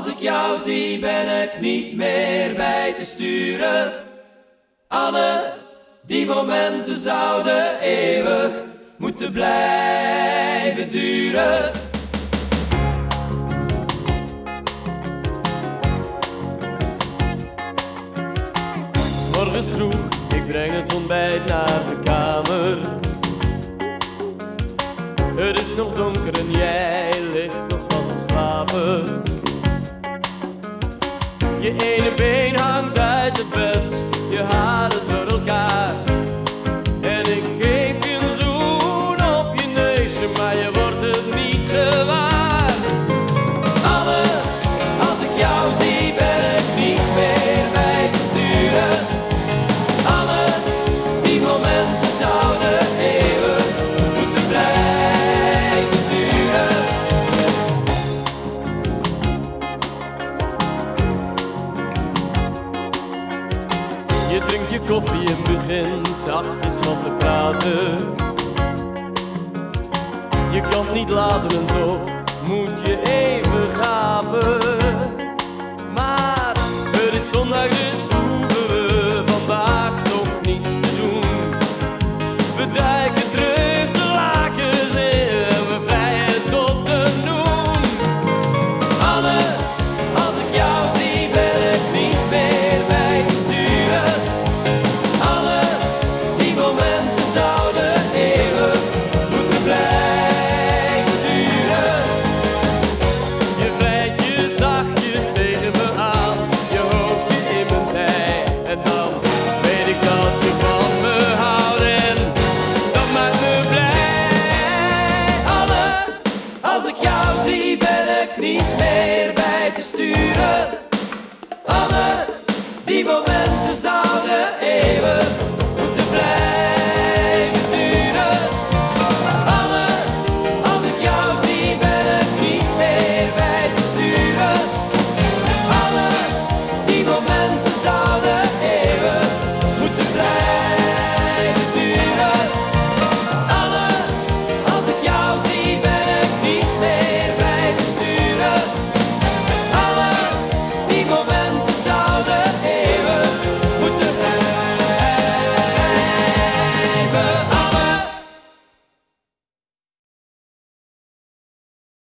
Als ik jou zie ben ik niet meer bij te sturen. Anne, die momenten zouden eeuwig moeten blijven duren. 'S Morgens vroeg, ik breng het ontbijt naar de kamer. Het is nog donker en jij ligt nog wat te slapen. Je ene been hangt uit het bed, je haren door elkaar. En ik geef je een zoen op je neusje, maar je wordt het niet gewaar. Anne, als ik jou zie ben ik niet meer bij te sturen. Anne, die momenten zouden eeuwig moeten blijven duren. Je drinkt je koffie en begint zachtjes wat te praten. Je kan het niet laten en toch moet je even gapen. Maar het is zondag dus hoeven we vandaag nog niets te doen. We duiken terug de lakens in en we vrijen tot de noen. Anne, als ik jou zie ben ik niet meer bij te sturen. Anne, die momenten zouden eeuwig moeten blijven duren. Je vrijt je zachtjes tegen me aan, je hoofd je in mijn zij. En dan weet ik dat je van me houdt en dat maakt me blij. Anne, als ik jou zie ben ik niet meer bij te sturen.